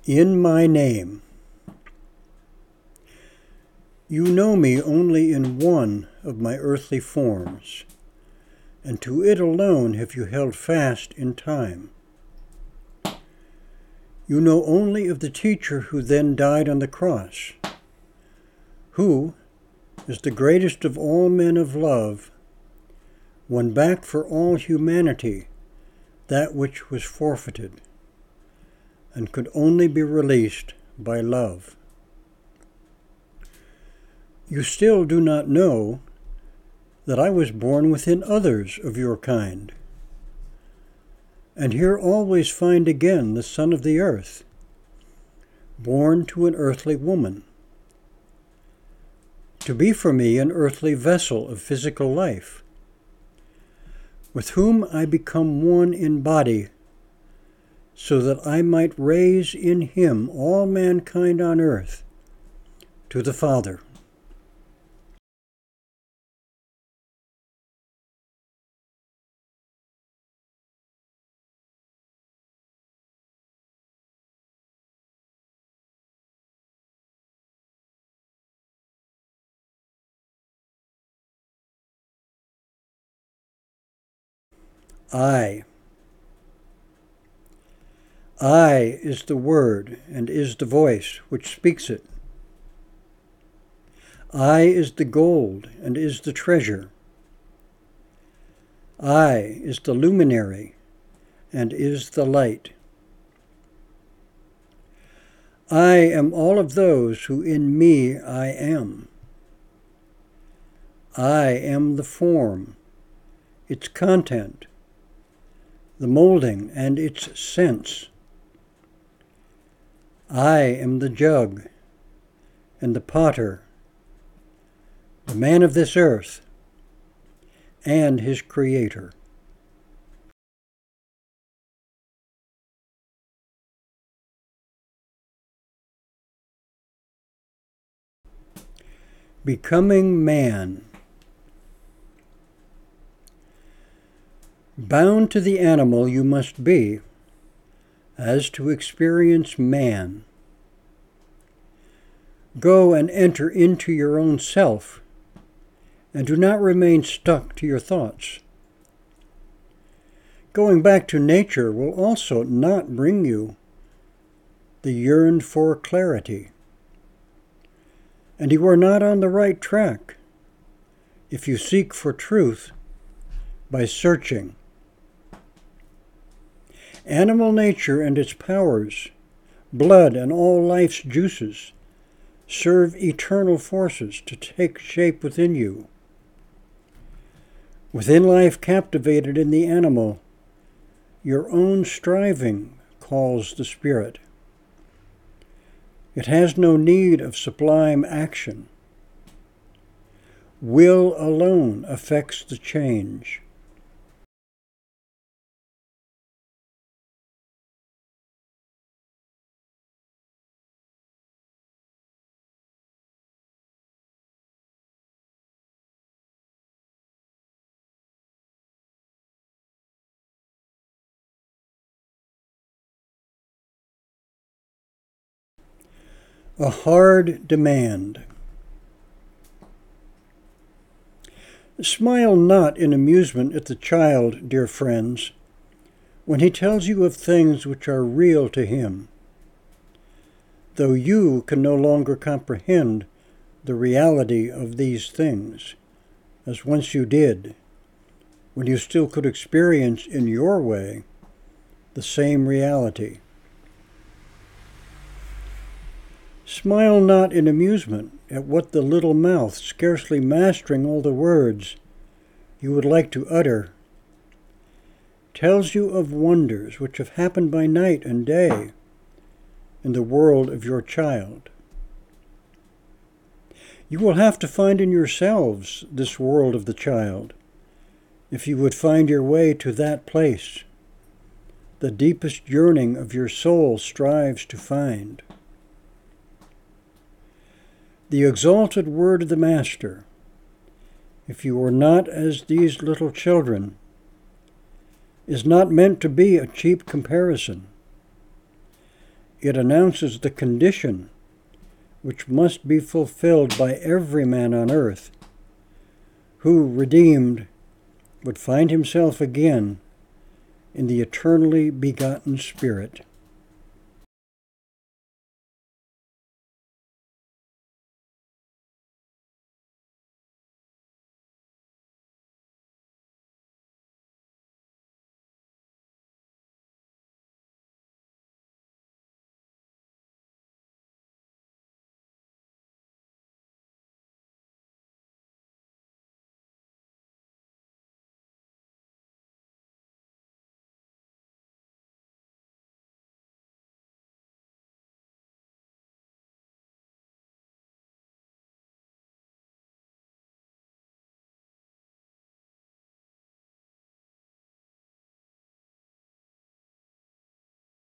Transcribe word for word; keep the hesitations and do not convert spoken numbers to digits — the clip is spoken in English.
In my name. You know me only in one of my earthly forms, and to it alone have you held fast in time. You know only of the teacher who then died on the cross, who, as the greatest of all men of love, won back for all humanity that which was forfeited, and could only be released by love. You still do not know that I was born within others of your kind, and here always find again the Son of the earth, born to an earthly woman, to be for me an earthly vessel of physical life, with whom I become one in body, so that I might raise in him all mankind on earth to the Father. I. I is the word and is the voice which speaks it. I is the gold and is the treasure. I is the luminary and is the light. I am all of those who in me I am. I am the form, its content, the molding and its sense. I am the jug and the potter, the man of this earth, and his creator. Becoming man. Bound to the animal you must be, as to experience man. Go and enter into your own self, and do not remain stuck to your thoughts. Going back to nature will also not bring you the yearned for clarity. And you are not on the right track if you seek for truth by searching. Animal nature and its powers, blood and all life's juices, serve eternal forces to take shape within you. Within life captivated in the animal, your own striving calls the spirit. It has no need of sublime action. Will alone affects the change. A hard demand. Smile not in amusement at the child, dear friends, when he tells you of things which are real to him, though you can no longer comprehend the reality of these things, as once you did, when you still could experience in your way the same reality. Smile not in amusement at what the little mouth, scarcely mastering all the words you would like to utter, tells you of wonders which have happened by night and day in the world of your child. You will have to find in yourselves this world of the child, if you would find your way to that place the deepest yearning of your soul strives to find. The exalted word of the Master, if you are not as these little children, is not meant to be a cheap comparison. It announces the condition which must be fulfilled by every man on earth who, redeemed, would find himself again in the eternally begotten Spirit.